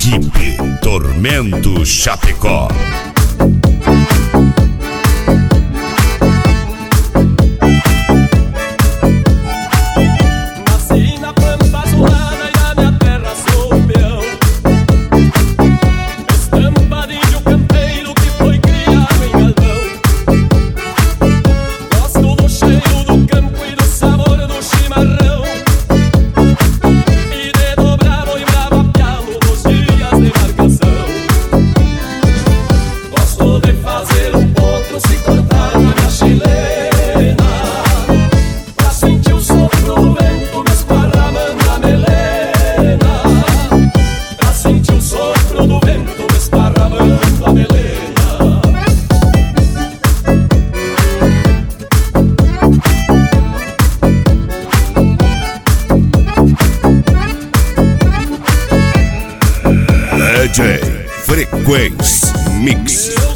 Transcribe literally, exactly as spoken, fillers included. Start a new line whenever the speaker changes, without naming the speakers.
Equipe Tormento Chapecó.
Nasci na pampa azulada e na minha terra sou peão. Estampa de índio campeiro que foi criado em galpão. Gosto do cheiro do campo e do sabor do chimarrão, e de dobrar boi bravo a pialo nos dias de marcação. Gosto de fazer um potro se cortar na minha chilena, pra sentir o sopro do vento me esparramando a melena, pra sentir o sopro do vento me esparramando a melena.
D J Frequência Mix.